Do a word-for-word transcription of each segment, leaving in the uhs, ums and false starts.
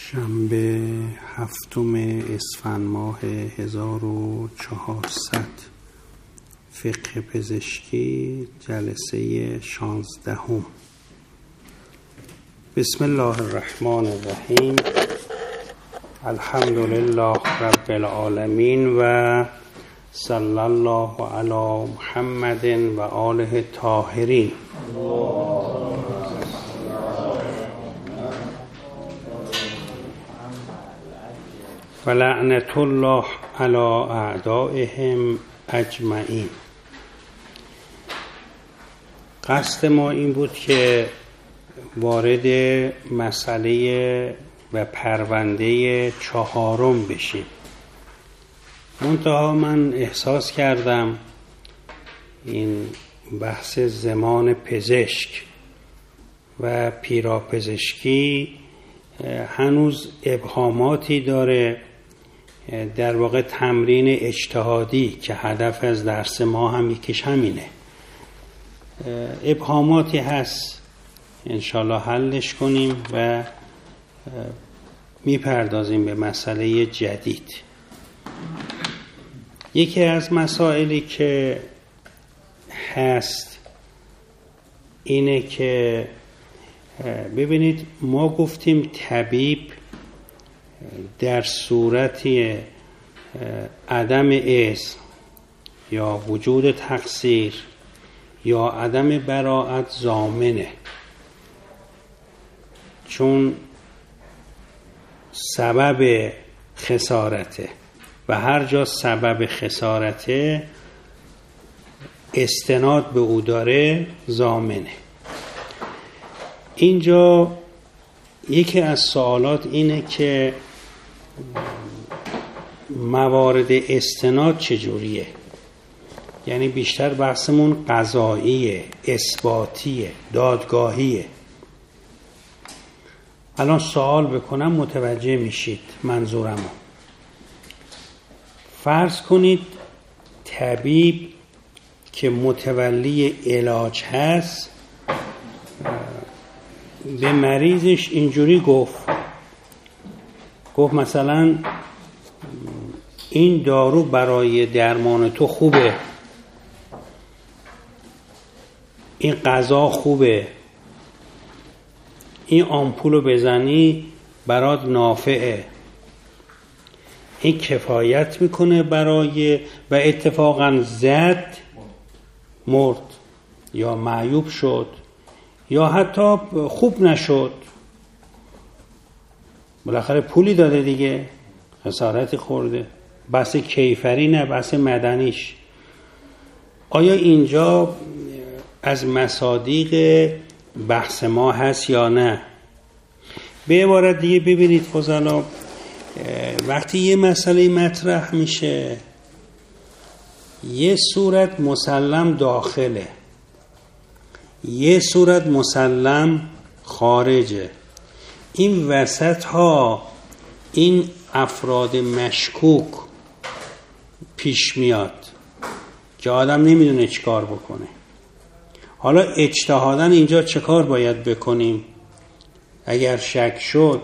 شنبه هفتم اسفند ماه هزار و چهارصد، فقه پزشکی، جلسه شانزدهم. بسم الله الرحمن الرحیم. الحمد لله رب العالمین و صلی الله علی محمد و آله الطاهرین. و لعنت الله علی اعدائهم اجمعین. قصد ما این بود که وارد مسئله و پرونده چهارم بشیم. منتها من احساس کردم این بحث زمان پزشک و پیراپزشکی هنوز ابهاماتی داره، در واقع تمرین اجتهادی که هدف از درس ما هم یکیش همینه. ابهاماتی هست، انشالله حلش کنیم و میپردازیم به مسئله جدید. یکی از مسائلی که هست اینه که ببینید، ما گفتیم طبیب در صورتی عدم اذن یا وجود تقصیر یا عدم براءت ضامنه، چون سبب خسارته و هر جا سبب خسارته استناد به او داره ضامنه. اینجا یکی از سوالات اینه که موارد استناد چجوریه؟ یعنی بیشتر بحثمون قضاییه، اثباتیه، دادگاهیه. الان سوال بکنم متوجه میشید منظورمو. فرض کنید طبیب که متولی علاج هست به مریضش اینجوری گفت گفت مثلا این دارو برای درمان تو خوبه، این غذا خوبه، این آمپولو بزنی برات نافعه، این کفایت میکنه برای، و اتفاقا زد مرد یا معیوب شد یا حتی خوب نشد، بالاخره پولی داده دیگه، خسارتی خورده. بحث کیفری نه، بحث مدنیش. آیا اینجا از مصادیق بحث ما هست یا نه؟ به عبارت دیگه ببینید فضلا، وقتی یه مسئله مطرح میشه یه صورت مسلم داخله، یه صورت مسلم خارجه. این وسط ها این افراد مشکوک پیش میاد که آدم نمیدونه چی کار بکنه. حالا اجتهادا اینجا چه کار باید بکنیم؟ اگر شک شد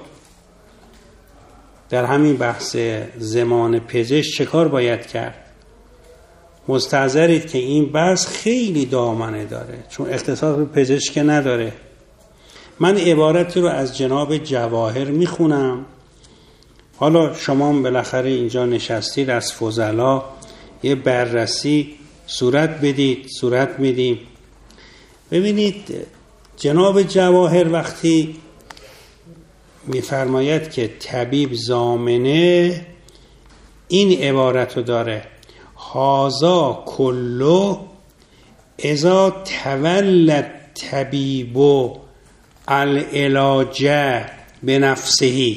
در همین بحث زمان پزشک چه کار باید کرد؟ مستحضرید که این بحث خیلی دامنه داره، چون اختصاص به پزشک نداره. من عبارتی رو از جناب جواهر میخونم، حالا شما بالاخره اینجا نشستید از فضلا یه بررسی صورت بدید، صورت میدیم. ببینید جناب جواهر وقتی میفرماید که طبیب ضامنه، این عبارت رو داره: هازا کلو اذا تولد طبیب العلاج بنفسه،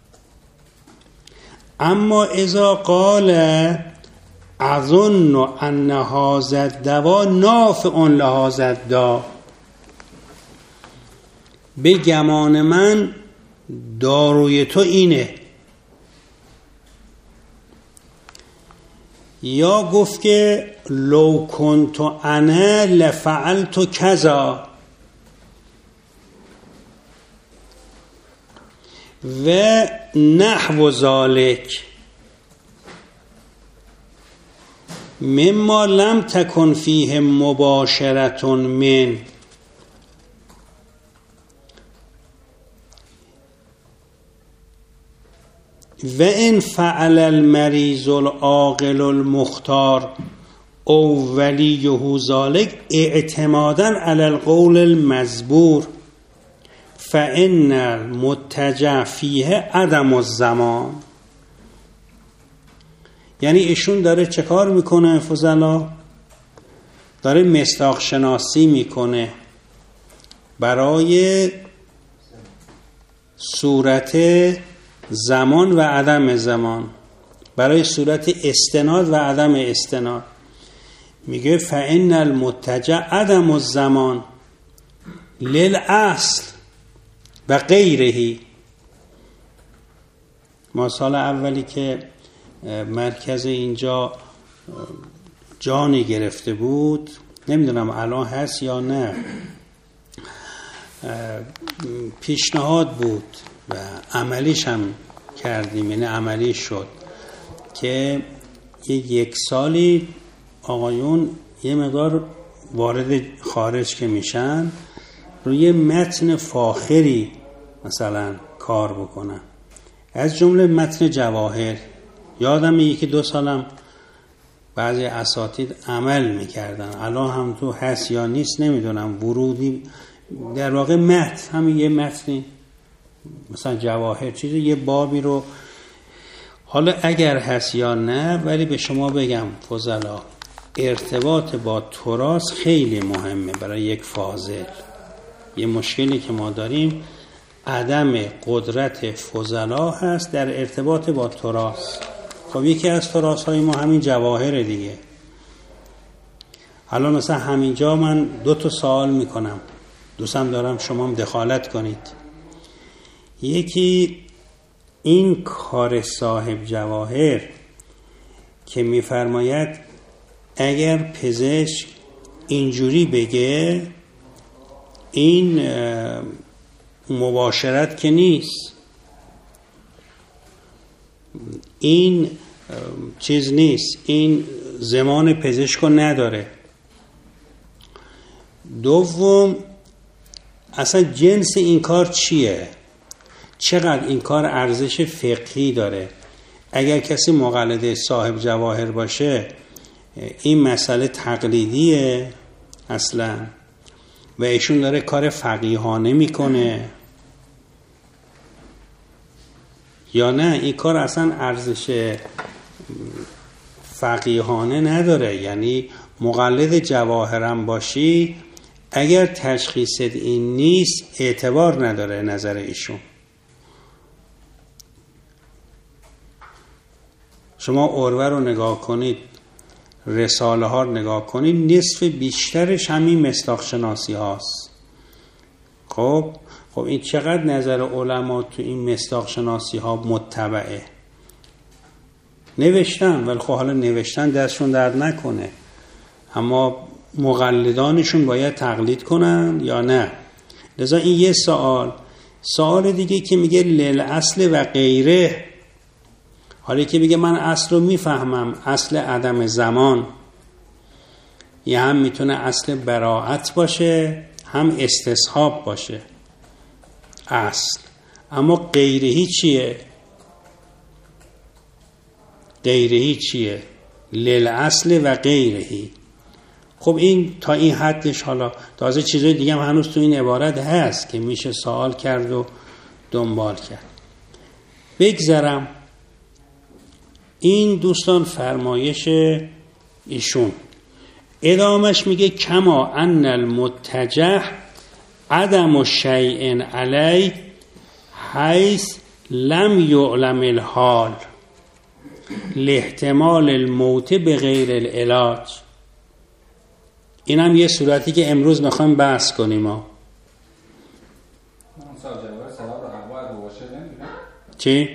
اما اذا قال اظن ان هذا الدوا نافع لهذا الداء، به گمان من داروی تو اینه. یا گفت که لو کنت انا لفعلت کذا، و نحو ذالک مما لم تکن فیه مباشرة من و ان فعل المریض العاقل المختار او ولیه ذالک اعتمادا علی القول المزبور فان المتجه فیه عدم الزمان. یعنی ایشون داره چه کار میکنه؟ فضلا داره مصداق شناسی میکنه برای صورت زمان و عدم زمان، برای صورت استناد و عدم استناد. میگه فإن المتجه عدم الزمان للأصل و غیره. ما سال اولی که مرکز اینجا جانی گرفته بود، نمیدونم الان هست یا نه، پیشنهاد بود و عملیش هم کردیم، یعنی عملی شد که یک سالی آقایون یه مقدار وارد خارج که میشن روی متن فاخری مثلا کار بکنن، از جمله متن جواهر. یادم یکی دو سالم بعضی اساتید عمل میکردن، الان هم تو هست یا نیست نمیدونم، ورودی در واقع متن همین یه متنی مثلا جواهر چیزی یه بابی رو، حالا اگر هست یا نه، ولی به شما بگم فضلا ارتباط با تراث خیلی مهمه برای یک فاضل. یه مشکلی که ما داریم عدم قدرت فضلا هست در ارتباط با تراث. خب یکی از تراث های ما همین جواهر دیگه. حالا مثلا همینجا من دو تا سوال میکنم، دوستم دارم شما هم دخالت کنید. یکی این کار صاحب جواهر که میفرماید اگر پزشک اینجوری بگه این مباشرت که نیست، این چیز نیست، این زمان پزشک رو نداره. دوم اصلا جنس این کار چیه؟ چقدر این کار ارزش فقهی داره؟ اگر کسی مقلد صاحب جواهر باشه این مسئله تقلیدیه اصلا و ایشون داره کار فقیهانه میکنه یا نه این کار اصلا ارزش فقیهانه نداره؟ یعنی مقلد جواهرم باشی اگر تشخیصت این نیست اعتبار نداره نظر ایشون. شما عروه رو نگاه کنید، رساله ها رو نگاه کنید، نصف بیشترش همین مصداق شناسی هاست. خب خب این چقدر نظر علما تو این مصداق شناسی ها متبعه؟ نوشتن ولی خب حالا نوشتن دستشون درد نکنه، اما مقلدانشون باید تقلید کنن یا نه؟ لذا این یه سوال. سوال دیگه که میگه للاصل و غیره، حالا که میگه من اصل رو میفهمم، اصل عدم زمان، یه هم میتونه اصل براعت باشه هم استصحاب باشه اصل، اما غیرهی چیه؟ غیرهی چیه؟ للاصل و غیرهی. خب این تا این حدش. حالا تازه چیزای دیگه هم هنوز تو این عبارت هست که میشه سوال کرد و دنبال کرد. بگذرم. این دوستان فرمایش ایشون. ادامش میگه کما ان المتجه عدم الشیء علی حیث لم یعلم الحال لاحتمال الموت بغیر العلاج. این هم یه صورتی که امروز میخوایم بحث کنیم. ما چی؟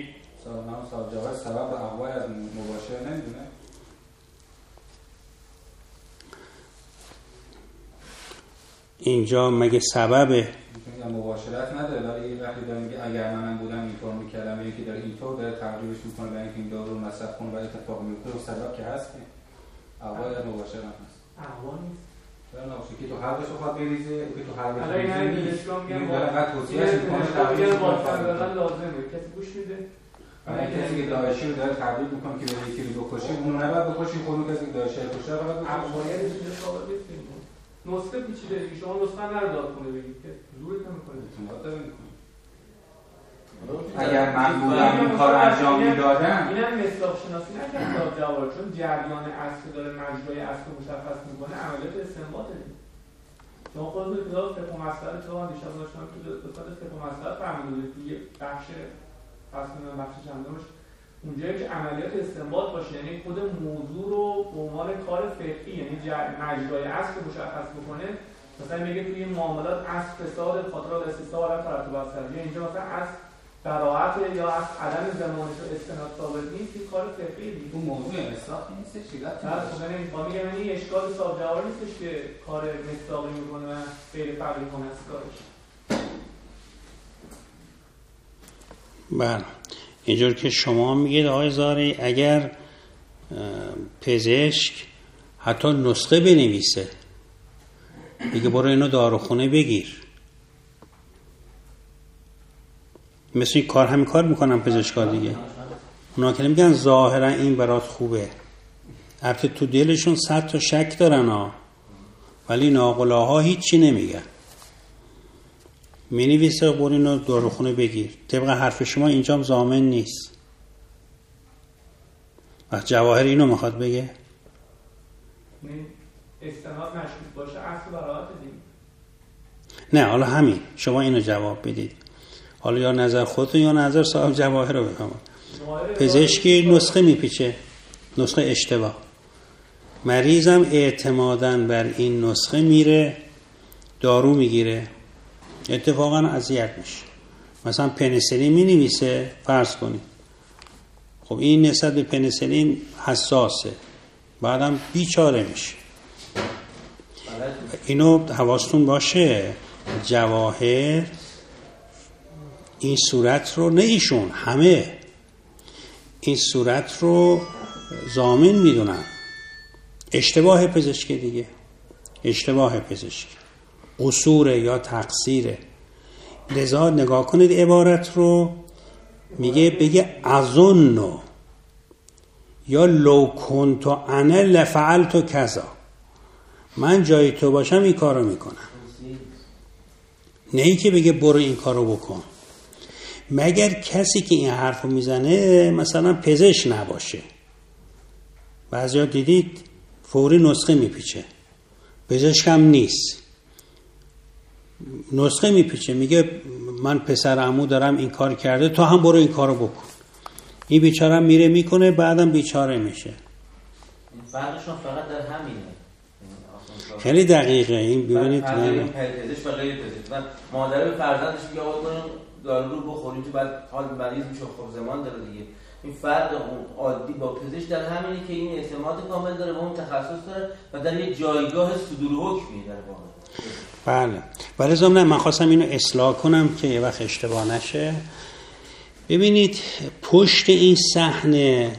اینجا مگه سببه؟ مباشرت نداره، ولی وقتی داره میگه اگر من بودم اینطور میکردم یا یکی داره اینطور داره تقریبش میکنه برای اینکه این دارو رو مصرف کنه و اتفاق میفته و سبب که هست که اقوا یا مباشرت هست. اقوا نیست. چرا نباشه که تو حلقش بخواد بریزه که تو حلقش الان این اسلام میگه فقط توصیهش میکنه تقریبش میکنه لازمه کسی گوش میده. برای کسی که داعشی رو داره تبلیغ میکنه که بره یکی رو بکشه اون رو نباید بکشی، خودمون کسی که داعشی رو کشته رو باید بکشی. اقوایت چیز ثابت نیست. نسخه پیچیده دیگه، شما نسخه رو داد کنه بگید که زورت نمیکنه. اعتماد داره میکنه. اگر من بودم این کار انجام میدادم اینم مصداق شناسی نکرد جواب، چون جریان اصل داره مجرای اصل مشخص میکنه عملیات استنباطه. شما خودتون کتاب فقه و مسئله تو هم دیشب داشتم که دو تا فقه و مسئله فهمیدید توی بخش فصل من بخش چندمش اونجایی که عملیات استنباط باشه، یعنی خود موضوع رو به عنوان کار فقهی، یعنی مجرای اصل مشخص بکنه. مثلا میگه توی معاملات اصل فساد خاطرات استثناء علی ترتب اثر، یا اینجا مثلا اصل براءت یا از عدم زمانش و استناد ثابت نیست، این کار فقهی دیگه. اون موضوع مصداق نیستش دیگه. نه خب یعنی ما میگم این اشکال صاحب جواب نیستش که کار مصداقی میکنه و غیر فقهی کنه از کارش. بله اینجور که شما میگید آقای زاری اگر پزشک حتی نسخه بنویسه میگه برو اینو داروخونه بگیر، مثل این کار همین کار میکنن پزشکا دیگه. اونا که نمیگن ظاهرا این برات خوبه، البته تو دلشون صد تا شک دارن ها، ولی ناقلاها هیچی نمیگن. می نویسه برو اینو داروخونه بگیر. طبق حرف شما اینجام ضامن نیست. وقت جواهر اینو میخواد بگه استناد مشکوک باشه اصل براءت دیگه. نه حالا همین شما اینو جواب بدید، حالا یا نظر خودتون یا نظر صاحب جواهر رو بفهمید. پزشکی نسخه میپیچه، نسخه اشتباه، مریضم اعتماداً بر این نسخه میره دارو میگیره، اتفاقا اذیت میشه. مثلا پنیسیلین می نویسه فرض کنید، خب این نسبت به پنیسیلین حساسه، بعدم بیچاره میشه. اینو حواستون باشه جواهر این صورت رو، نه ایشون، همه این صورت رو ضامن میدونن. اشتباه پزشک دیگه، اشتباه پزشک، قصور یا تقصیره. لذا نگاه کنید عبارت رو، میگه بگه اظن یا لو کنت انا لفعلت کذا، من جای تو باشم این کارو میکنم. نه ای که بگه برو این کارو بکن، مگر کسی که این حرفو میزنه مثلا پزشک نباشه. بعضیا دیدید فوری نسخه میپیچه، پزشک هم نیست، نسخه میپیچه، میگه من پسر عمو دارم این کار کرده تو هم برو این کارو بکن. این بیچاره میره میکنه، بعدم بیچاره میشه. فرقشون فقط در همینه. خیلی دقیقه این ببینید. من پزشک و غیر پزشک، مادر به فرزندش میگه آقا من دارو رو بخورید تو بعد حال مریض میشه، خب زمان داره دیگه. این فرق عادی با پزشک در همینه که این اعتماد کامل داره، با اون تخصص داره و در یک جایگاه صدور حکمی داره واقعا. بله ولی ضمن من خواستم اینو اصلاح کنم که یه وقت اشتباه نشه. ببینید پشت این صحنه،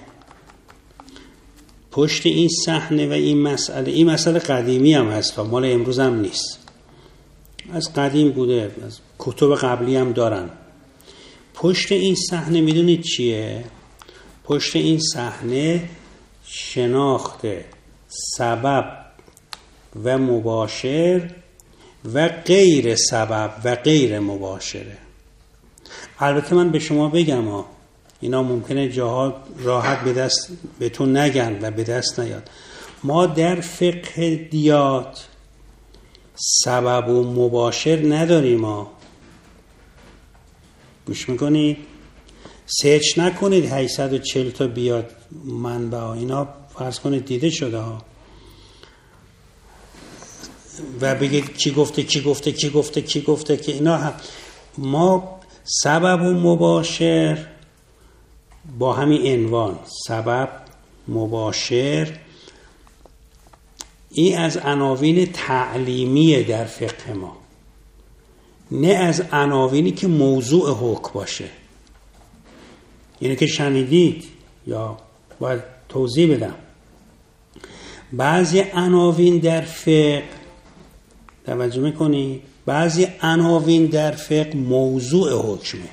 پشت این صحنه و این مسئله، این مسئله قدیمی هم هست، مال امروز هم نیست، از قدیم بوده، از کتب قبلی هم دارن. پشت این صحنه میدونید چیه؟ پشت این صحنه شناخت سبب و مباشر و غیر سبب و غیر مباشره. البته من به شما بگم ها، اینا ممکنه جاها راحت به دست بهتون نگن و به دست نیاد. ما در فقه دیات سبب و مباشر نداریم. ما گوش میکنید؟ سرچ نکنید هشتصد و چهل تا بیاد منبع ها، اینا فرض کنید دیده شده ها و بگید کی گفته کی گفته کی گفته کی گفته که اینا هم. ما سبب و مباشر با همین عنوان سبب مباشر، این از عناوین تعلیمیه در فقه ما، نه از عناوینی که موضوع حکم باشه. یعنی که شنیدید یا باید توضیح بدم، بعضی عناوین در فقه، توجه میکنید، بعضی عناوین در فقه موضوع حکمه،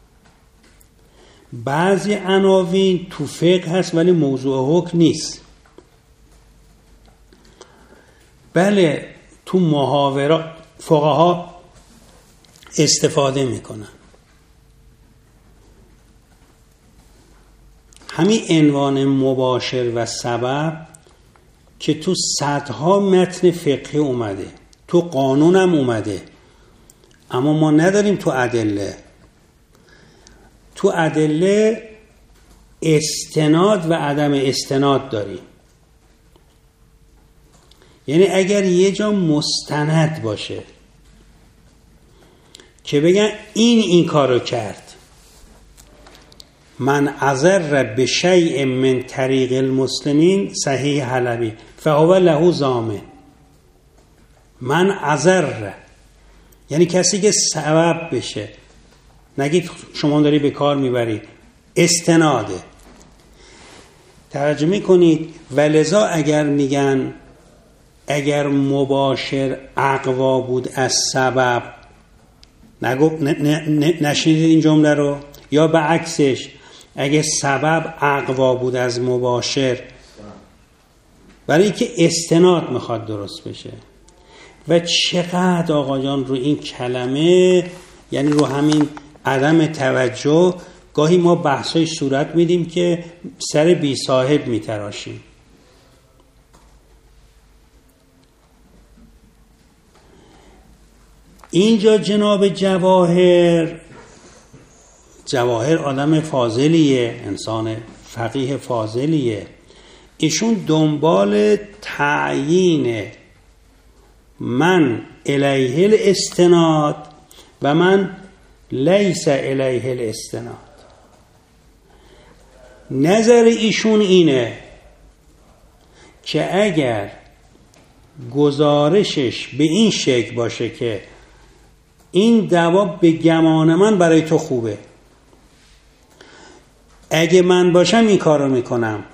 بعضی عناوین تو فقه هست ولی موضوع حکم نیست. بله تو محاورات فقها استفاده میکنن. همین عنوان مباشر و سبب که تو صدها متن فقهی اومده، تو قانون هم اومده، اما ما نداریم تو ادله. تو ادله استناد و عدم استناد داریم. یعنی اگر یه جا مستند باشه که بگن این این کارو کرد، من عذر به شیء من طریق المسلمین صحیح حلبی فهو له ضامن. من عذر یعنی کسی که سبب بشه، نگید شما داری به کار میبرید، استناده. توجه میکنید؟ ولذا اگر میگن اگر مباشر اقوا بود از سبب، نگو نشنیدید این جمله رو؟ یا به عکسش اگه سبب اقوا بود از مباشر، برای اینکه استناد میخواد درست بشه. و چقدر آقا جان رو این کلمه، یعنی رو همین عدم توجه، گاهی ما بحثای صورت میدیم که سر بی صاحب میتراشیم. اینجا جناب جواهر جواهر آدم فاضلیه، انسان فقیه فاضلیه. ایشون دنبال تعیین من الیه الاستناد و من لیس الیه الاستناد. نظر ایشون اینه که اگر گزارشش به این شکل باشه که این دوا به گمان من برای تو خوبه، اگه من باشم این کار رو میکنم،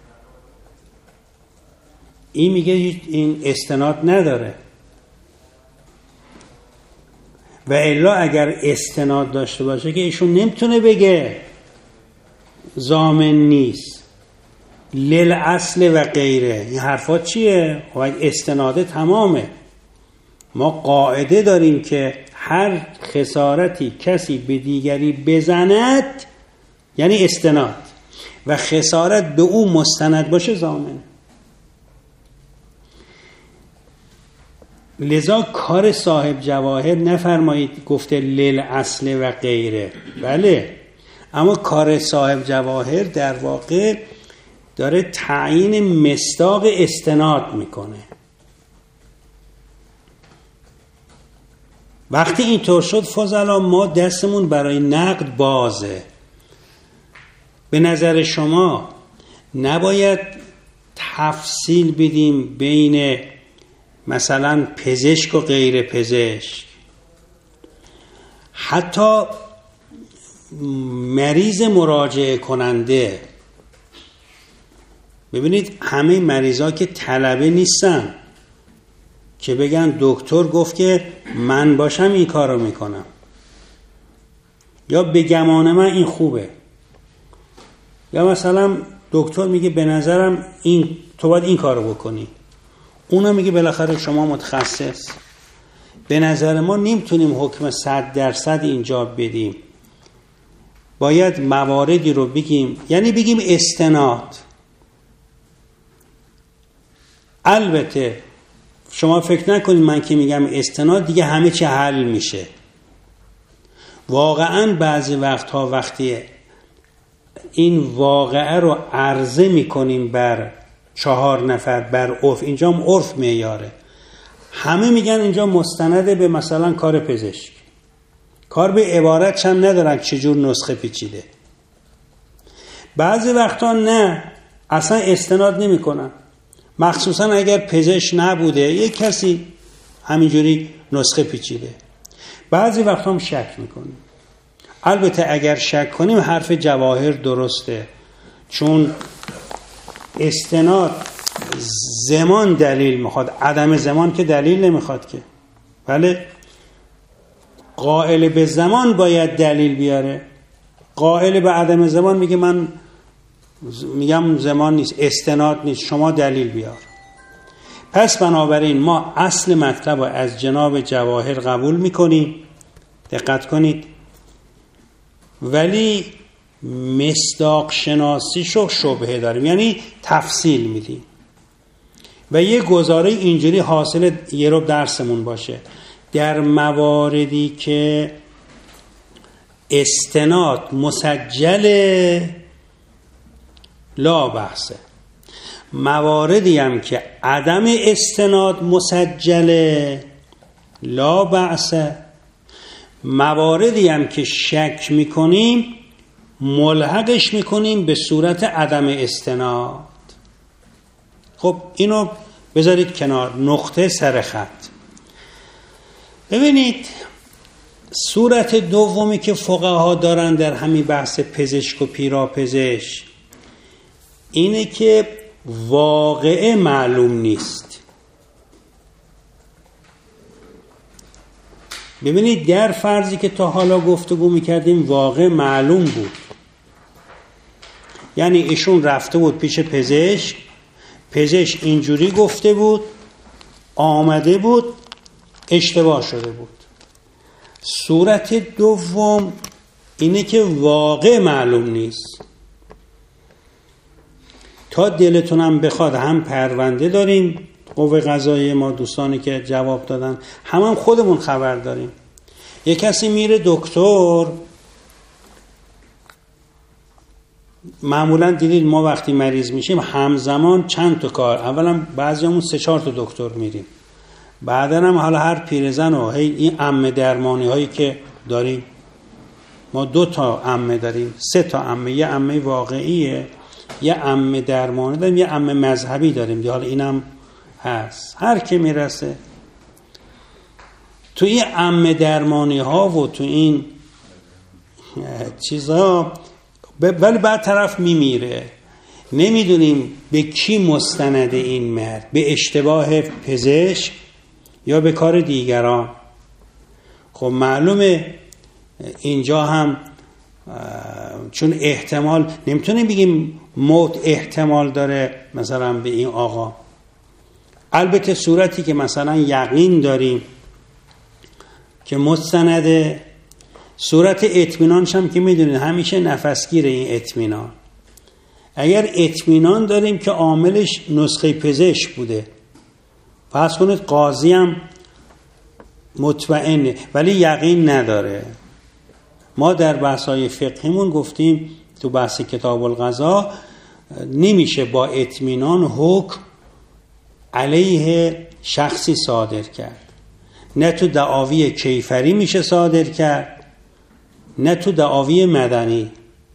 این میگه این استناد نداره. و الا اگر استناد داشته باشه که ایشون نمیتونه بگه ضامن نیست، للاصل و غیره. این حرفات چیه؟ خب استناده تمامه. ما قاعده داریم که هر خسارتی کسی به دیگری بزند یعنی استناد، و خسارت به او مستند باشه ضامن. لذا کار صاحب جواهر نفرمایید گفته للاصل و غیره، بله، اما کار صاحب جواهر در واقع داره تعیین مصداق استناد میکنه. وقتی اینطور شد فضلا ما دستمون برای نقد بازه. به نظر شما نباید تفصیل بدیم بین مثلا پزشک و غیر پزشک؟ حتی مریض مراجعه کننده، ببینید همه مریضا که طلبه نیستن که بگن دکتر گفت که من باشم این کارو میکنم، یا به گمان من این خوبه، یا مثلا دکتر میگه به نظرم این تو باید این کارو بکنی، اونا میگه بالاخره شما متخصص. به نظر ما نمیتونیم حکم صد درصد اینجا بدیم، باید مواردی رو بگیم، یعنی بگیم استناد. البته شما فکر نکنید من که میگم استناد دیگه همه چی حل میشه. واقعا بعضی وقتها وقتی این واقعه رو عرضه میکنیم بر چهار نفر بر عرف، اینجا هم عرف معیاره، همه میگن اینجا مستنده به مثلا کار پزشک، کار به عبارت هم ندارن چجور نسخه پیچیده. بعضی وقتا نه، اصلا استناد نمی کنن، مخصوصا اگر پزشک نبوده یک کسی همینجوری نسخه پیچیده. بعضی وقت هم شک میکنیم. البته اگر شک کنیم حرف جواهر درسته، چون استناد زمان دلیل میخواد، عدم زمان که دلیل نمیخواد که. بله، قائل به زمان باید دلیل بیاره، قائل به عدم زمان میگه من میگم زمان نیست، استناد نیست، شما دلیل بیار. پس بنابراین ما اصل مطلب رو از جناب جواهر قبول میکنیم، دقت کنید، ولی مصداق شناسیشو شبهه داریم، یعنی تفصیل میدیم. و یه گزاره اینجوری حاصل یه رو درسمون باشه، در مواردی که استناد مسجل لا بحثه، مواردی هم که عدم استناد مسجل لا بحثه، مواردی هم که شک میکنیم ملحقش میکنیم به صورت عدم استناد. خب اینو بذارید کنار، نقطه سر خط. ببینید صورت دومی که فقها دارن در همین بحث پزشک و پیراپزشک اینه که واقعه معلوم نیست. ببینید در فرضی که تا حالا گفتگو میکردیم واقع معلوم بود، یعنی ایشون رفته بود پیش پزشک، پزشک اینجوری گفته بود، آمده بود، اشتباه شده بود. صورت دوم اینه که واقع معلوم نیست. تا دلتونم بخواد هم پرونده داریم قوه قضاییه، ما دوستانی که جواب دادن هم, هم خودمون خبر داریم. یک کسی میره دکتر، معمولا دیدید ما وقتی مریض میشیم همزمان چند تا کار، اولا بعضیامون سه چهار تا دکتر میریم، بعدا هم حالا هر پیرزن و هی این عمه درمانی هایی که داریم، ما دو تا عمه داریم، سه تا عمه، یه عمه واقعیه، یه عمه درمانی داریم، یه عمه مذهبی داریم، حالا اینم هست. هر کی میرسه تو این عمه درمانی ها و تو این چیزا، ولی بعد طرف میمیره، نمیدونیم به کی مستنده این مرد، به اشتباه پزشک یا به کار دیگران. خب معلومه اینجا هم چون احتمال، نمیتونیم بگیم موت احتمال داره مثلا به این آقا. البته صورتی که مثلا یقین داریم که مستنده، صورت اطمینانش هم که میدونید همیشه نفسگیره این اطمینان. اگر اطمینان داریم که عاملش نسخه پزشک بوده، فرض کنید قاضی هم مطمئنه ولی یقین نداره. ما در بحث‌های فقهیمون گفتیم تو بحث کتاب القضا نمیشه با اطمینان حکم علیه شخصی صادر کرد، نه تو دعاوی کیفری میشه صادر کرد، نه تو دعاوی مدنی.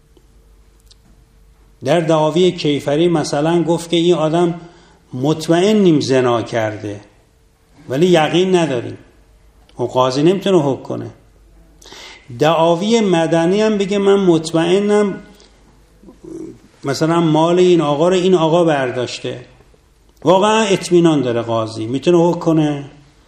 در دعاوی کیفری مثلا گفت که این آدم مطمئنیم زنا کرده ولی یقین نداریم، و قاضی نمیتونه حکم کنه. دعاوی مدنی هم بگه من مطمئنم مثلا مال این آقا رو این آقا برداشته، واقعا اطمینان داره، قاضی میتونه حکم کنه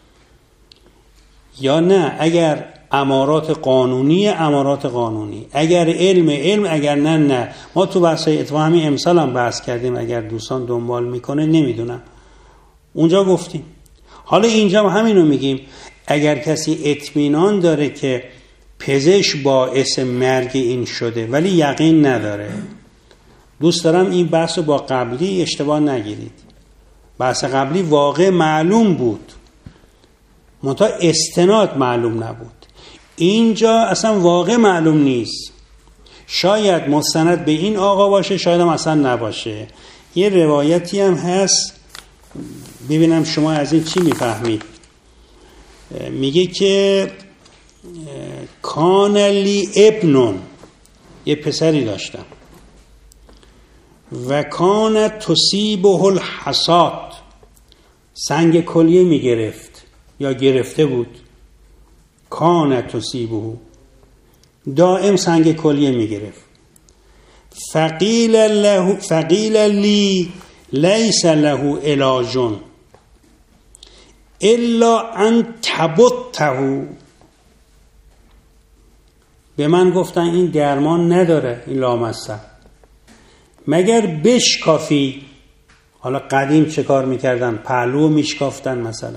یا نه. اگر امارات قانونی امارات قانونی، اگر علم علم، اگر نه نه. ما تو بحثای اتفاق همین امسال هم بحث کردیم، اگر دوستان دنبال میکنه نمیدونم اونجا گفتیم. حالا اینجا همینو میگیم، اگر کسی اطمینان داره که پزشک باعث مرگ این شده ولی یقین نداره، دوست دارم این بحث با قبلی اشتباه نگیرید. بحث قبلی واقع معلوم بود منتها استناد معلوم نبود. اینجا اصلا واقع معلوم نیست، شاید مستند به این آقا باشه، شاید هم اصلا نباشه. یه روایتی هم هست، ببینم شما از این چی میفهمید. میگه که کان لی ابنون، یه پسری داشتم، و کان تصیبه الحساد، سنگ کلیه میگرفت یا گرفته بود. کان تصیبه، دائم سنگ کلیه میگرفت. فقیل له فقیل لی لیس له علاج الا ان تبته، به من گفتن این درمان نداره این لامصب مگر بشکافی. حالا قدیم چه کار میکردن؟ پهلو میشکافتن مثلا.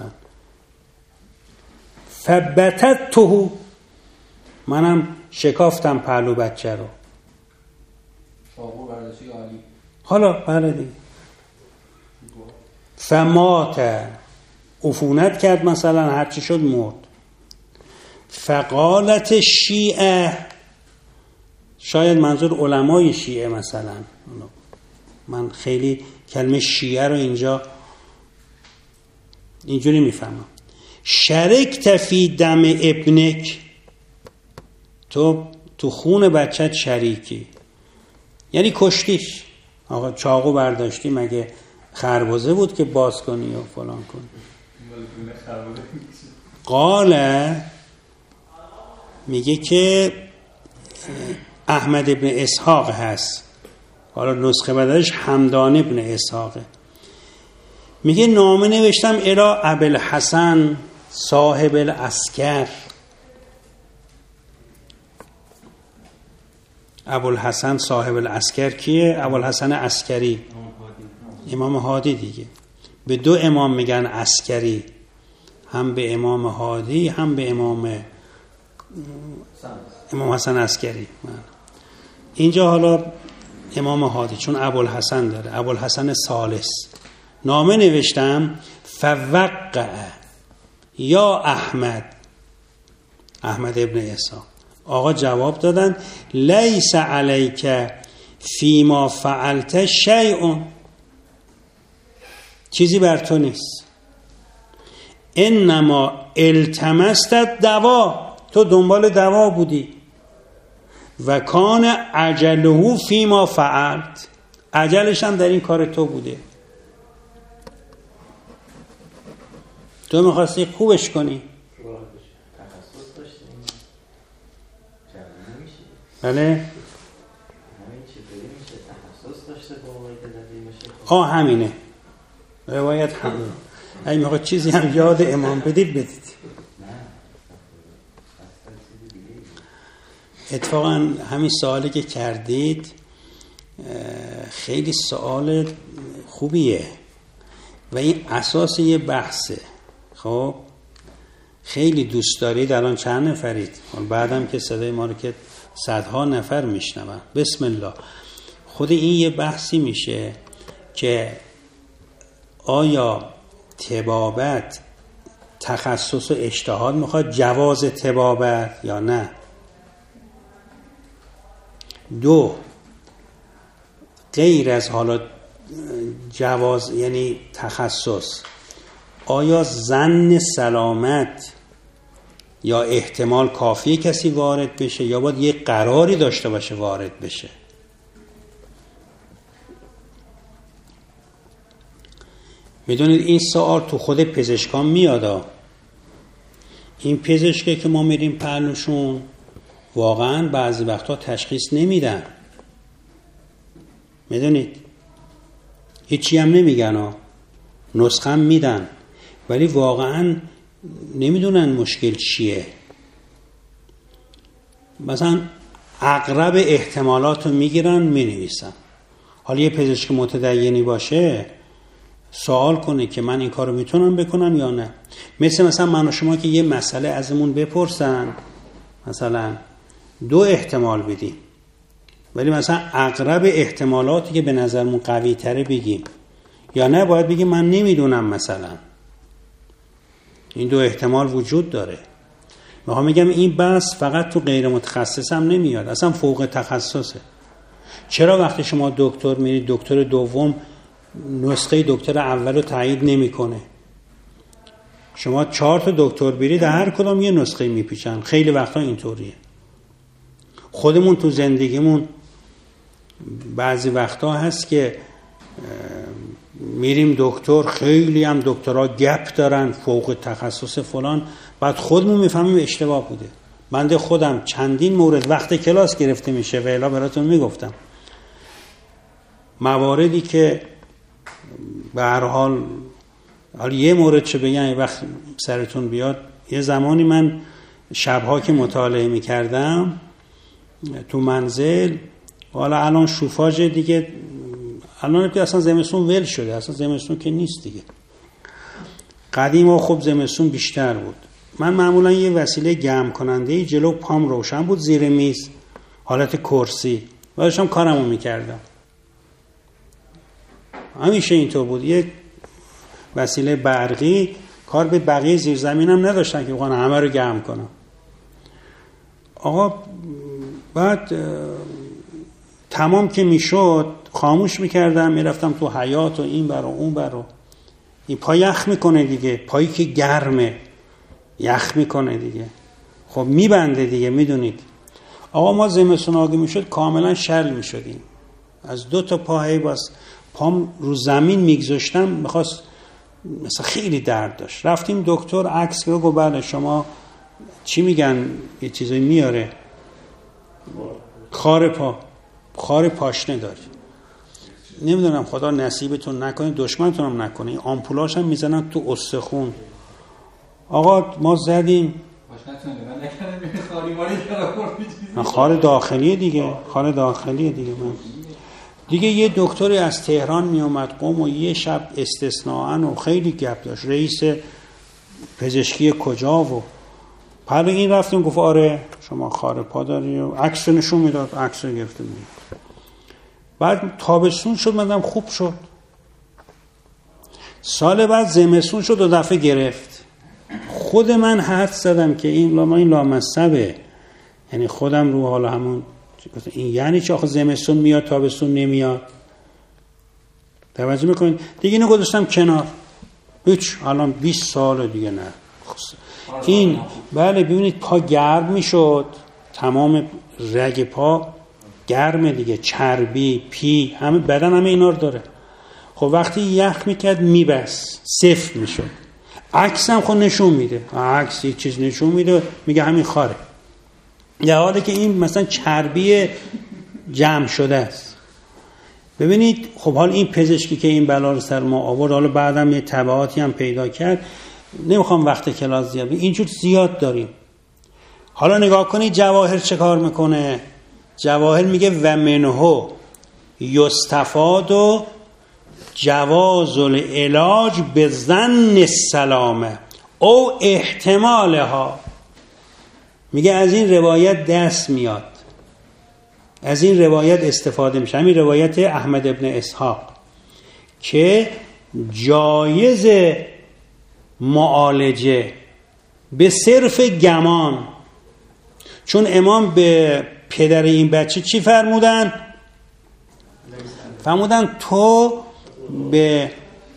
فبتته، منم شکافتم پهلو بچه رو. چاقو برداشتی عالی. حالا بله دیگه. فمات، عفونت کرد مثلا، هرچی شد مرد. فقالت شیعه، شاید منظور علمای شیعه مثلا، من خیلی کلمه شیعه رو اینجا اینجوری میفهمم. شرکت فی دم ابنک، تو تو خون بچت شریکی، یعنی کشتیش. آقا چاقو برداشتی مگه خربزه بود که باز کنی و فلان کنی؟ قاله، میگه که احمد ابن اسحاق هست، حالا نسخه بدرش حمدان ابن اسحاقه. میگه نامه نوشتم الی ابوالحسن صاحب العسکر. ابوالحسن صاحب العسکر کیه؟ ابوالحسن عسکری، امام هادی دیگه. به دو امام میگن عسکری، هم به امام هادی هم به امام امام حسن عسکری. اینجا حالا امام هادی چون ابوالحسن داره، ابوالحسن ثالث. نامه نوشتم فوقع یا احمد، احمد ابن عیسی. آقا جواب دادن لیس علیک فیما فعلت شیء، چیزی بر تو نیست. انما التمست دوا، تو دنبال دوا بودی. و کان اجله فیما فعلت، اجلش هم در این کار تو بوده، تو میخواستی خوبش کنی. بله آه همینه روایت همینه. اگه میخواد چیزی هم یاد امام بدید بدید. اتفاقا همین سوالی که کردید خیلی سوال خوبیه و این اساس یه بحثه. خب خیلی دوست دارید الان چند نفرید؟ بعدم که صدای ما رو که صدها نفر میشنون. بسم الله. خود این یه بحثی میشه که آیا طبابت تخصص و اجتهاد میخواد، جواز طبابت یا نه. دو، غیر از حالا جواز یعنی تخصص، آیا ظن سلامت یا احتمال کافیه کسی وارد بشه یا باید یه قراری داشته باشه وارد بشه. میدونید این سوال تو خود پزشکان میادا. این پزشکه که ما میریم پهلوشون واقعا بعضی وقتا تشخیص نمیدن، میدونید هیچی هم نمیگن ها، نسخه هم میدن ولی واقعا نمیدونن مشکل چیه. مثلا اقرب احتمالات رو میگیرن مینویسن. حالا یه پزشک متدینی باشه سوال کنه که من این کارو میتونم بکنم یا نه. مثل مثلا من و شما که یه مسئله ازمون بپرسن، مثلا دو احتمال بدیم ولی مثلا اقرب احتمالاتی که به نظرمون قوی تره بگیم یا نه باید بگیم من نمیدونم. مثلا این دو احتمال وجود داره. میخوام میگم این بحث فقط تو غیر متخصص هم نمیاد، اصلا فوق تخصصه. چرا وقتی شما دکتر میرید دکتر دوم نسخه دکتر اول رو تایید نمیکنه؟ شما چهار تا دکتر برید هر کدام یه نسخه میپیچن. خیلی وقتا اینطوریه. خودمون تو زندگیمون بعضی وقتا هست که میریم دکتر، خیلی هم دکترها گپ دارن فوق تخصص فلان، بعد خودمون میفهمیم اشتباه بوده. بنده خودم چندین مورد وقت کلاس گرفته میشه و الا براتون میگفتم مواردی که به هر حال حالا یه مورد چه بگم یه وقت سرتون بیاد. یه زمانی من شبها که مطالعه میکردم تو منزل، حالا الان شوفاژ دیگه، الان که اصلا زمستون ول شده، اصلا زمستون که نیست دیگه. قدیم ها خب زمستون بیشتر بود. من معمولا یه وسیله گرم کننده جلو پام روشن بود زیر میز، حالت کرسی، و داشتم کارمو میکردم. همیشه اینطور بود. یه وسیله برقی، کار به بقیه زیر زمینم نداشتن که بخوان همه رو گرم کنم. آقا بعد تمام که میشد خاموش میکردم، میرفتم تو حیاط و این برو اون برو. این پا یخ میکنه دیگه، پایی که گرمه یخ میکنه دیگه، خب میبنده دیگه. میدونید آقا ما زمستون آگه میشد کاملا شل میشدیم، از دو تا پاهی باز پام رو زمین میگذاشتم، میخواست مثلا خیلی درد داشت. رفتیم دکتر عکس گرفت، گفت بله شما چی میگن یه چیزایی میاره، خار پا، خار پاشنه داری. نمیدونم خدا نصیبتون نکنه، دشمنتون هم نکنه. این آمپولاش هم میزنن تو استخون. آقا ما زدیم خار داخلیه دیگه، خار داخلیه دیگه. من دیگه یه دکتری از تهران می اومد قم و یه شب استثناءن و خیلی گپ داشت، رئیس پزشکی کجا و بعد این رفتیم گفت آره شما خار پا داری و عکس نشون میداد، عکس رو گرفتیم. بعد تابستون شد مدام خوب شد. سال بعد زمستون شد و دفعه گرفت. خود من حد زدم که این لاما این لامصبه، یعنی خودم رو حالا همون این یعنی چه آخه زمستون میاد تابستون نمیاد. توجه میکنید دیگه. اینو گذاشتم کنار، هیچ الان بیست سال دیگه نه این. بله ببینید پا گرم میشد، تمام رگ پا گرمه دیگه، چربی پی همه بدن همه اینا رو داره. خب وقتی یخ میکرد میبس صفر میشد. عکس هم خود نشون میده، عکس یک چیز نشون میده میگه همین خاره، در حالی که این مثلا چربی جمع شده است. ببینید خب حال این پزشکی که این بلا رو سر ما آورد، حالا بعدم یه تبعاتی هم پیدا کرد، نمیخوام وقت کلاس زیاد بگم، اینجور زیاد داریم. حالا نگاه کنید جواهر چه کار میکنه. جواهر میگه و منهو یستفاد و جواز العلاج به ظن السلامه او احتمالها. میگه از این روایت دست میاد، از این روایت استفاده میشه. همین روایت احمد ابن اسحاق که جایز معالجه به صرف گمان. چون امام به پدر این بچه چی فرمودن؟ فرمودن تو به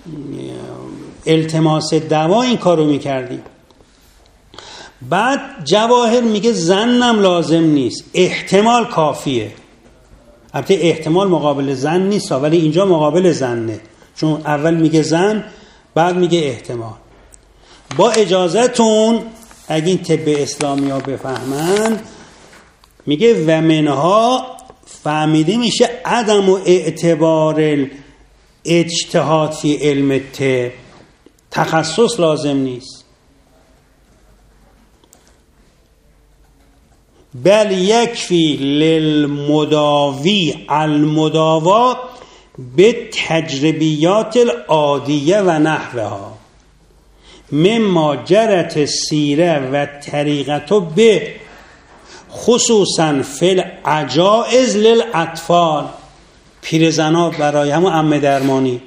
التماس دوا این کارو میکردی. بعد جواهر میگه ظنم لازم نیست، احتمال کافیه. البته احتمال مقابل ظن نیست، ولی اینجا مقابل ظنه، چون اول میگه ظن بعد میگه احتمال. با اجازهتون اگه این طب اسلامی ها بفهمن، میگه و منها فهمیده میشه عدم و اعتبار اجتهاد فی علم الطب، تخصص لازم نیست، بل یکفی للمداوی المداوا به تجربیات العادیه و نحوها مما جرت سیره و طریقتو به خصوصا فی العجائز للاطفال. پیرزنها برای همون عمه درمانی،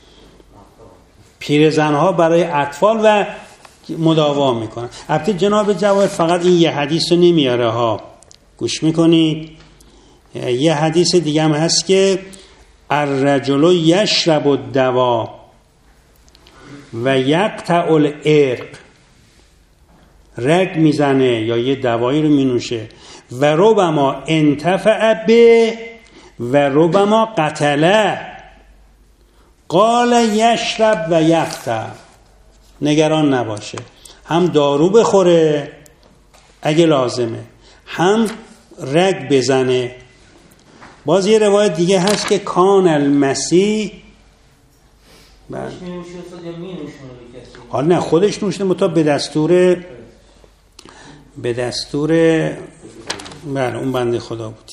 پیرزنها برای اطفال و مداوا میکنن. البته جناب جواهر فقط این یه حدیث رو نمیاره ها، گوش میکنید. یه حدیث دیگه هم هست که الرجل یشرب الدوا و یقطع العرق، رگ میزنه یا یه دوایی رو مینوشه، و ربما انتفع به و ربما قتله، قال یشرب و یقطع. نگران نباشه، هم دارو بخوره اگه لازمه، هم رگ بزنه. باز یه روایت دیگه هست که کان المسیح بله حالا نه خودش نوشته متا به دستور به دستور بله اون بنده خدا بود.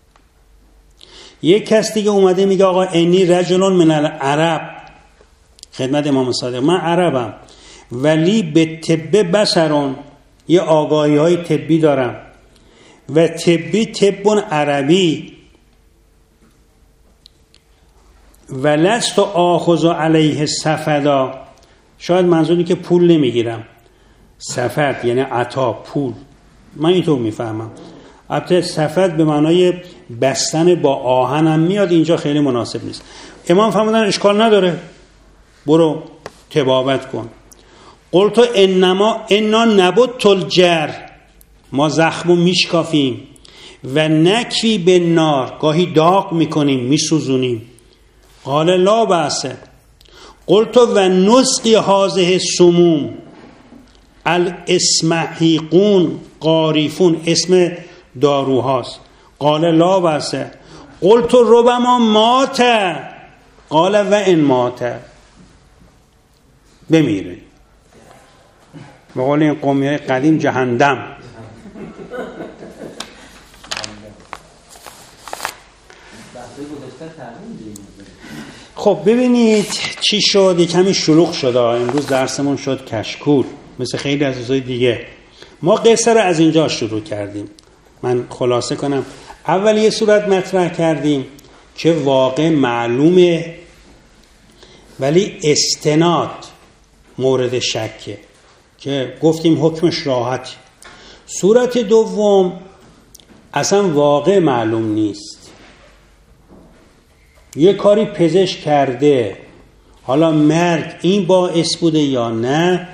یک کس دیگه اومده میگه آقا انی رجلون من العرب، خدمت امام صادق من عربم، ولی به طب بصرون، یه آگاهی های طبی دارم، و طبی طب عربی، و لست آخذ علیه سفدا، شاید منظوری که پول نمیگیرم، سفد یعنی عطا پول، من اینطور میفهمم. البته سفد به معنای بستن با آهنم میاد، اینجا خیلی مناسب نیست. امام فرمودن اشکال نداره برو طبابت کن. قلت انما انا نبت الجر، ما زخمو میشکافیم، و نکوی به نار، گاهی داغ میکنیم میسوزونیم. قال لا بأس. قلت و نسقی هذه السموم الاسمحیقون قاریفون، اسم داروهاست. قال لا بأس. قلت ربما مات. قال و ان مات، بمیره. به قول این قومیای قدیم جهنم. خب ببینید چی شد، یه کمی شلوغ شد. امروز درسمون شد کشکول، مثل خیلی از روزهای دیگه. ما قصه رو از اینجا شروع کردیم. من خلاصه کنم. اول یه صورت مطرح کردیم که واقع معلومه ولی استناد مورد شکه، که گفتیم حکمش راحت. صورت دوم اصلا واقع معلوم نیست، یه کاری پزشک کرده، حالا مرگ این باعث بوده یا نه.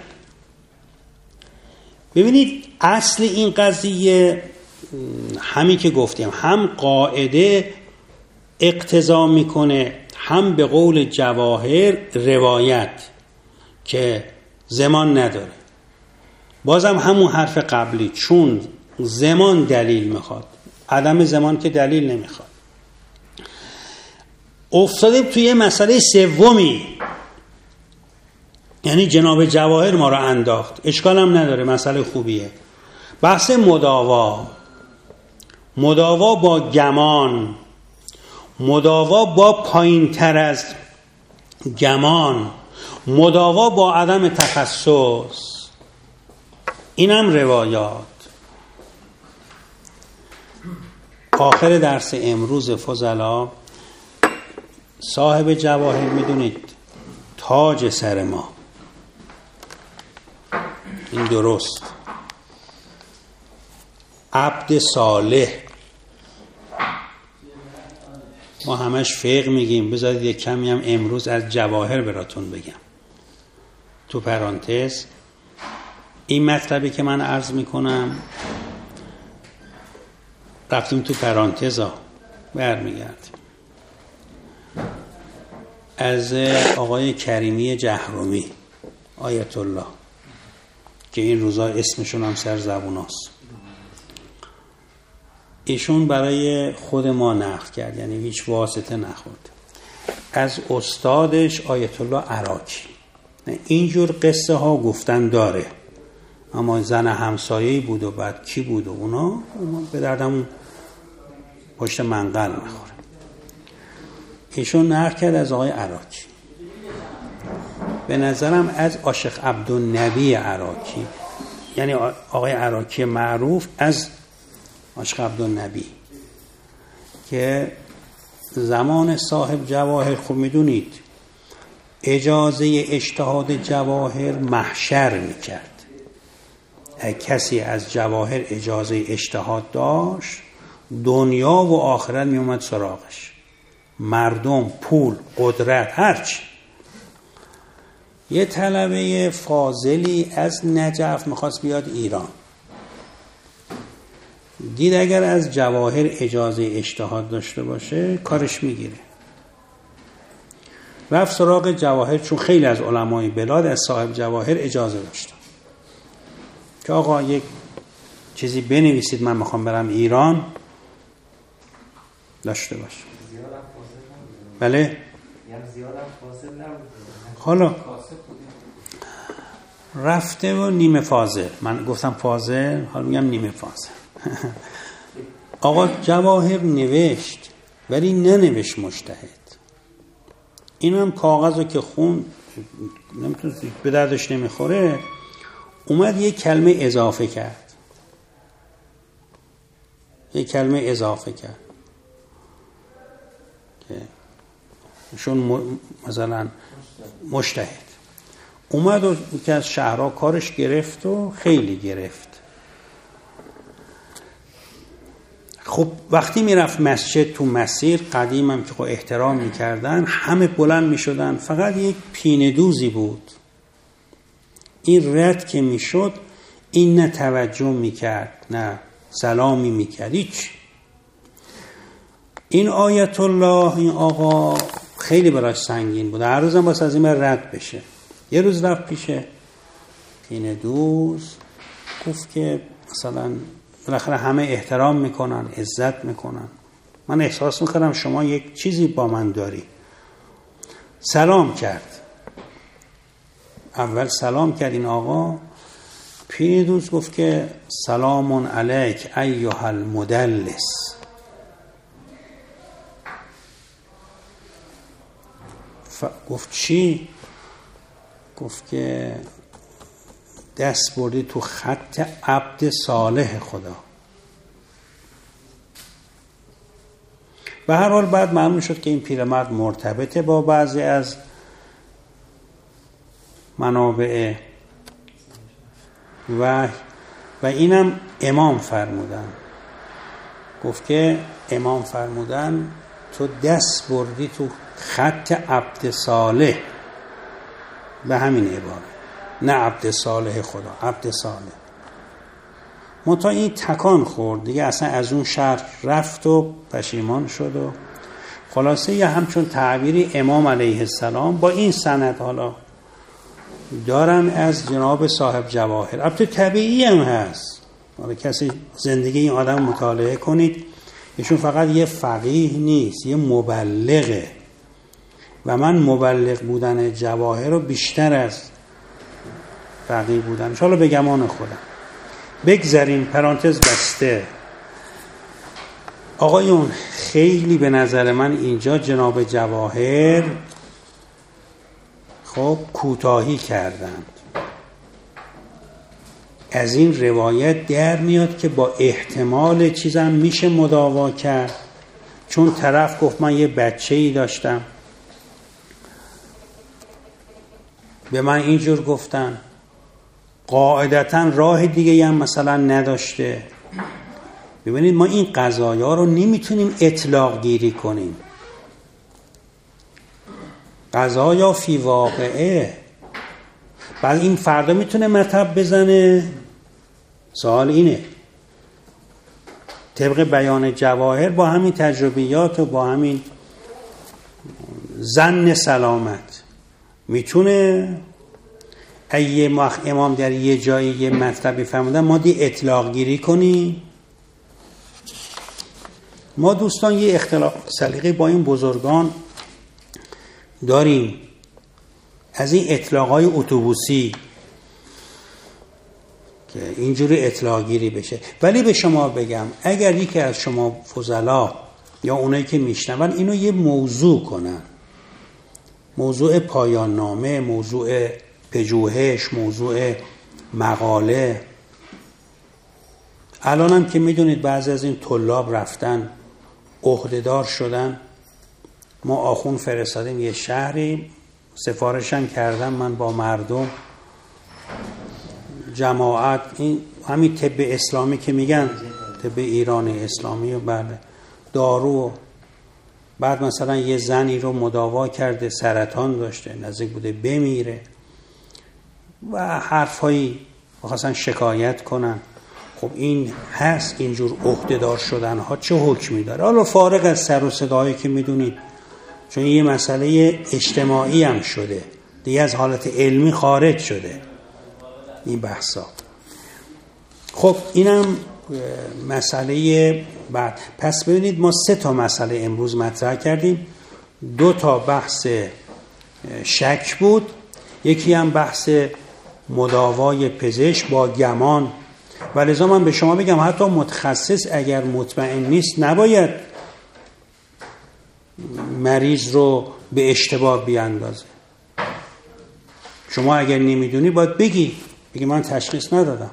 ببینید اصل این قضیه همین که گفتیم، هم قاعده اقتضا میکنه، هم به قول جواهر روایت که زمان نداره. بازم همون حرف قبلی، چون زمان دلیل میخواد، عدم زمان که دلیل نمیخواد. افتادیم توی مسئله سومی، یعنی جناب جواهر ما رو انداخت. اشکال هم نداره، مسئله خوبیه. بحث مداوا، مداوا با گمان، مداوا با پایین تر از گمان، مداوا با عدم تخصص، اینم روایات. آخر درس امروز فضلا صاحب جواهر میدونید تاج سر ما، این درست، عبد صالح. ما همش فقه میگیم، بذارید یک کمی هم امروز از جواهر براتون بگم. تو پرانتز این مطلبی که من عرض میکنم، رفتیم تو پرانتزا برمیگردیم، از آقای کریمی جهرومی آیت الله، که این روزا اسمشون هم سر زبون هست. ایشون برای خود ما نقل کرد، یعنی هیچ واسطه نخورد، از استادش آیت الله عراقی. اینجور قصه ها گفتن داره، اما زن همسایه‌ای بود و بعد کی بود و اونا, اونا به دردمون پشت منقل میخوره. ایشون نقل کرد از آقای عراقی، به نظرم از عاشق عبدالنبی عراقی، یعنی آقای عراقی معروف از عاشق عبدالنبی، که زمان صاحب جواهر خوب میدونید اجازه اجتهاد جواهر محشر میکرد. اگه کسی از جواهر اجازه اجتهاد داشت، دنیا و آخرت میومد سراغش، مردم، پول، قدرت، هرچی. یه طلبه فاضلی از نجف میخواست بیاد ایران، دید اگر از جواهر اجازه اجتهاد داشته باشه کارش میگیره. رفت سراغ جواهر، چون خیلی از علمای بلاد از صاحب جواهر اجازه داشتن. که آقا یک چیزی بنویسید من میخوام برم ایران داشته باشه. بله حالا رفته و نیمه فاضل، من گفتم فاضل حالا میگم نیمه فاضل. آقا جواهر نوشت ولی ننوشت مجتهد. این هم کاغذو که خون نمیتونه به دردش نمیخوره، اومد یک کلمه اضافه کرد، یک کلمه اضافه کرد که شون مثلا مجتهد اومد و که از شهرها کارش گرفت و خیلی گرفت. خب وقتی میرفت مسجد تو مسیر قدیم هم که خب احترام میکردن همه بلند میشدن، فقط یک پینه دوزی بود این رد که میشد این نه توجه میکرد نه سلامی میکرد هیچ. این آیت الله این آقا خیلی براش سنگین بود، هر روزم باید از این رد بشه. یه روز رفت پیشه پینه دوز گفت که مثلا بالاخره همه احترام میکنن عزت میکنن، من احساس میکنم شما یک چیزی با من داری. سلام کرد، اول سلام کرد این آقا. پینه دوز گفت که سلام علیک ایها المدلس. ف... گفت چی؟ گفت که دست بردی تو خط عبد صالح خدا. به هر حال بعد معلوم شد که این پیرمرد مرتبطه با بعضی از منابع و و اینم امام فرمودن. گفت که امام فرمودن تو دست بردی تو خط عبد صالح، به همین عبارت، نه عبد صالح خدا، عبد صالح. منتها این تکان خورد دیگه، اصلا از اون شهر رفت و پشیمان شد و خلاصه یه همچون تعبیری امام علیه السلام با این سند حالا دارن از جناب صاحب جواهر. البته طبیعی هم هست، حالا کسی زندگی این آدم مطالعه کنید، ایشون فقط یه فقیه نیست، یه مبلغه و من مبلغ بودن جواهر رو بیشتر از فقیه بودن حالا به گمان خودم. بگذاریم، پرانتز بسته. آقایون خیلی به نظر من اینجا جناب جواهر خب کوتاهی کردند. از این روایت در میاد که با احتمال چیزم میشه مداوا کرد، چون طرف گفت من یه بچه‌ای داشتم به من اینجور گفتن، قاعدتاً راه دیگه هم مثلا نداشته. ببینید ما این قضایا رو نمیتونیم اطلاق گیری کنیم، قضایا فی واقعه. بعد این فردا میتونه مطب بزنه. سوال اینه، طبق بیان جواهر با همین تجربیات و با همین ظن سلامت میتونه اگه امام در یه جایی یه مطلبی فرمودن ما دی اطلاق گیری کنی. ما دوستان یه اختلاف سلیقه با این بزرگان داریم از این اطلاقای اتوبوسی که اینجوری اطلاق گیری بشه. ولی به شما بگم اگر یکی از شما فضلا یا اونایی که میشنون اینو یه موضوع کنن، موضوع پایان نامه، موضوع پژوهش، موضوع مقاله. الان هم که میدونید بعضی از این طلاب رفتن عهدهدار شدن. ما آخون فرستادیم یه شهری، سفارشم کردم من با مردم جماعت، این همین طب اسلامی که میگن طب ایرانی اسلامی و بله دارو، بعد مثلا یه زنی رو مداوا کرده سرطان داشته نزدیک بوده بمیره و حرفایی بخواستن شکایت کنن. خب این هست اینجور عهدهدار شدن ها چه حکمی داره؟ حالا فارغ از سر و صدایی که میدونید، چون یه مسئله اجتماعی هم شده دیگه، از حالت علمی خارج شده این بحثا. خب اینم مسئله بعد. پس ببینید ما سه تا مسئله امروز مطرح کردیم. دو تا بحث شک بود، یکی هم بحث مداوای پزشک با گمان. و لذا من به شما بگم حتی متخصص اگر مطمئن نیست نباید مریض رو به اشتباه بیاندازه. شما اگر نمیدونی باید بگی بگی من تشخیص ندادم.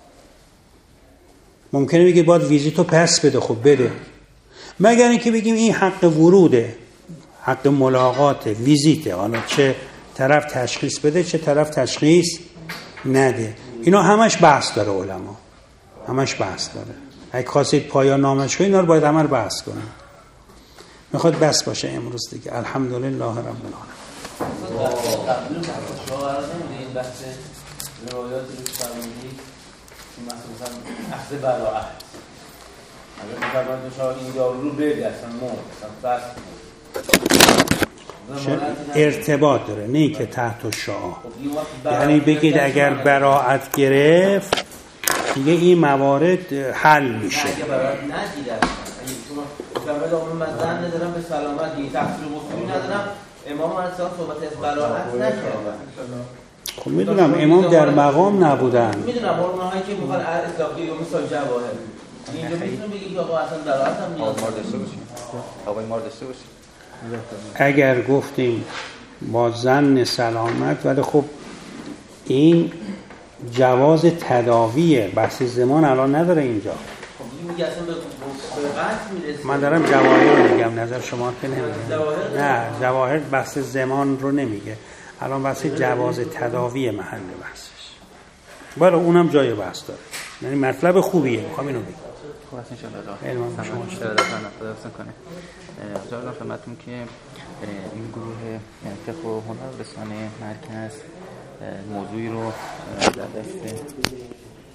ممکنه بگی باید ویزیتو پس بده. خب بده، مگر اینکه بگیم این حق وروده، حق ملاقات، ویزیته، حالا چه طرف تشخیص بده چه طرف تشخیص نده. اینا همش بحث داره، علما همش بحث داره. اگه خواستید پایان نامش کنید اینا رو باید همه رو بحث کنید. میخواد بس باشه امروز دیگه. الحمدلله رب العالمین. این بحث روایات رو فرمودید مثلا اخذ براءت اگر مثلا شما این دارو رو بده اصلا مرد ارتباط داره، نه که تحت الشعاع. یعنی بگید اگر براءت گرفت دیگه این موارد حل میشه. اگه براءت نگیره اصلا شما من زن ندارم به سلامت دیگه تحصیل مفتی ندارم، امام اصلا صحبت از براءت نکردن. خب میدونم امام در مقام نبودن. میدونم اونهایی که میخوان اطلاقی و مثال جواهر اینجا میتونم بگید که آقا اصلا براءت هم نیاز داشته باشیم. آقای مار داشته باشیم. اگر گفتیم با زن سلامت، ولی خب این جواز تداویه، بحث زمان الان نداره اینجا. خب میگه اصلا به قطع میرسه. من دارم جواهر رو میگم، نظر شما که نمیگم. نه جواهر بحث زمان رو نمیگه، الان بحث جواز تداوی محل بحثش. بالا اونم جای بحث داره، یعنی مطلب خوبیه، میخوام اینو بگم. خب ان شاء الله علما شما اشاره خدمت کنه. حضور خدمتتون که این گروه فقه و هنر رسانه مرکز موضوعی رو در دست